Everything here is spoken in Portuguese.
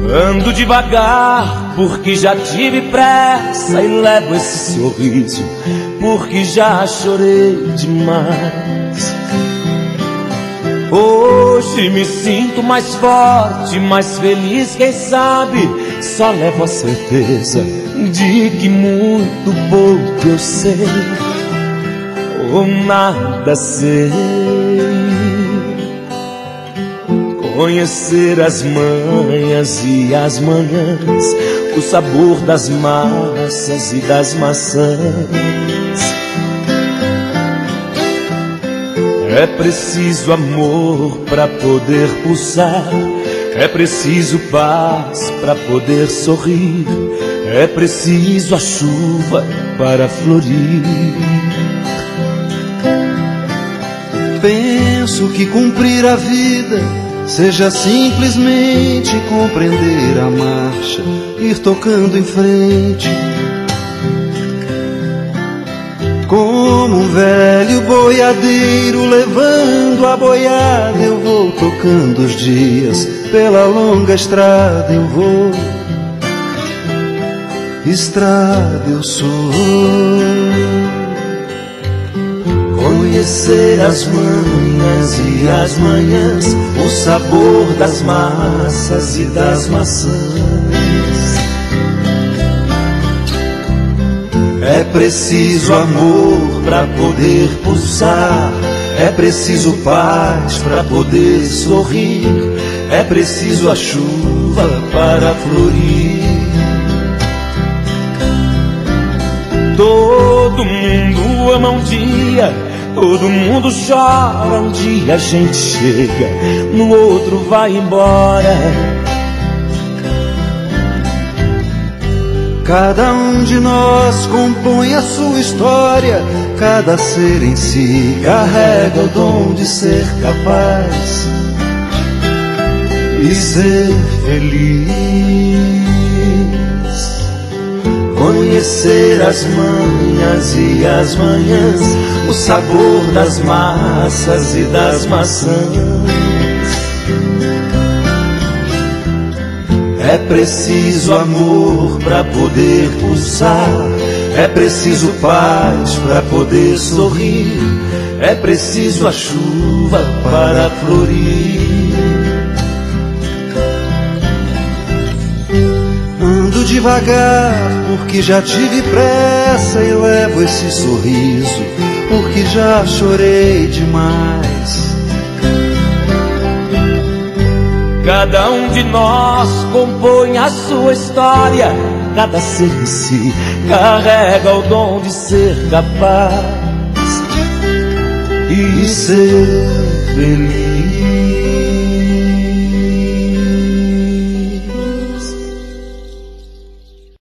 Ando devagar porque já tive pressa e levo esse sorriso porque já chorei demais. Hoje me sinto mais forte, mais feliz, quem sabe só levo a certeza de que muito pouco eu sei ou nada sei. Conhecer as manhas e as manhãs, o sabor das massas e das maçãs. É preciso amor para poder pulsar, é preciso paz para poder sorrir, é preciso a chuva para florir. Penso que cumprir a vida seja simplesmente compreender a marcha, ir tocando em frente. Como um velho boiadeiro levando a boiada, eu vou tocando os dias, pela longa estrada eu vou. Estrada eu sou. Conhecer as manhas e as manhãs, o sabor das massas e das maçãs. É preciso amor para poder pulsar, é preciso paz para poder sorrir, é preciso a chuva para florir. Todo mundo ama um dia, todo mundo chora, um dia a gente chega, no outro vai embora. Cada um de nós compõe a sua história, cada ser em si carrega o dom de ser capaz e ser feliz. Conhecer as manhas e as manhãs, o sabor das massas e das maçãs. É preciso amor para poder pulsar, é preciso paz para poder sorrir, é preciso a chuva para florir. Ando devagar porque já tive pressa e levo esse sorriso porque já chorei demais. Cada um de nós compõe a sua história, cada ser em si carrega o dom de ser capaz e ser feliz.